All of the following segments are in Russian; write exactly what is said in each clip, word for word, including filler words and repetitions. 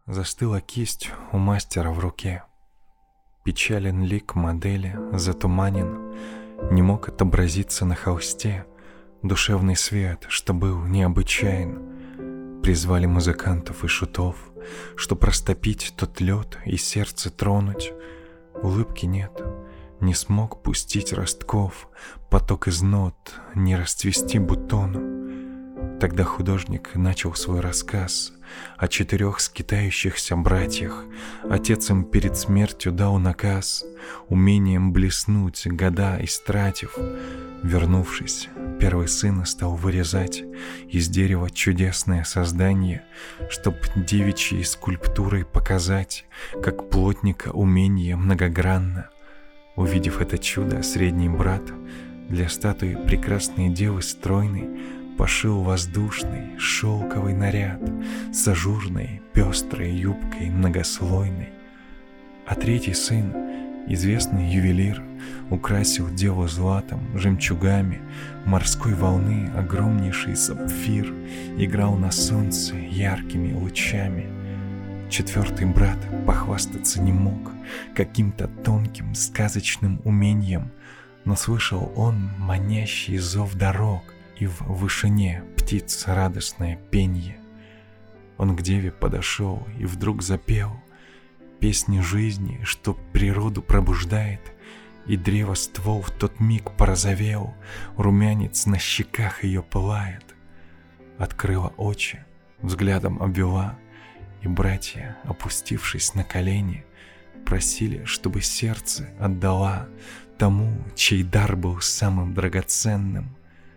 Застыла кисть у мастера в руке. Печален лик модели, затуманен, не мог отобразиться на холсте душевный свет, что был необычайен. Призвали музыкантов и шутов, чтоб растопить тот лед и сердце тронуть. Улыбки нет, не смог пустить ростков, поток из нот не расцвести бутону. Тогда художник начал свой рассказ о четырех скитающихся братьях. Отец им перед смертью дал наказ умением блеснуть, года истратив. Вернувшись, первый сын стал вырезать из дерева чудесное создание, чтоб девичьей скульптурой показать, как плотника умение многогранно. Увидев это чудо, средний брат для статуи прекрасной девы стройной пошил воздушный шелковый наряд с ажурной пестрой юбкой многослойной. А третий сын, известный ювелир, украсил деву златом, жемчугами морской волны. Огромнейший сапфир играл на солнце яркими лучами. Четвертый брат похвастаться не мог каким-то тонким сказочным умением, но слышал он манящий зов дорог и в вышине птиц радостное пенье. Он к деве подошел и вдруг запел песни жизни, что природу пробуждает, и древоствол в тот миг порозовел, румянец на щеках ее пылает. Открыла очи, взглядом обвела, и братья, опустившись на колени, просили, чтобы сердце отдала тому, чей дар был самым драгоценным.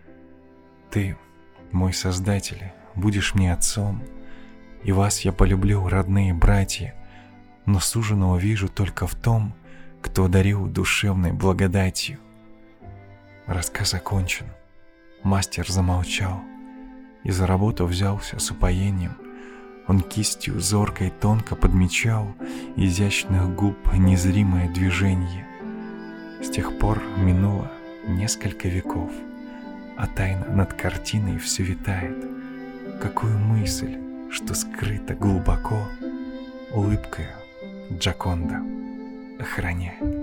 Ты, мой Создатель, будешь мне отцом, и вас я полюблю, родные братья, но суженого вижу только в том, кто одарил душевной благодатью. Рассказ окончен. Мастер замолчал и за работу взялся с упоением. Он кистью зорко и тонко подмечал изящных губ незримое движение. С тех пор минуло несколько веков, а тайна над картиной все витает. Какую мысль, что скрыта глубоко, улыбкою Джоконда охраняет.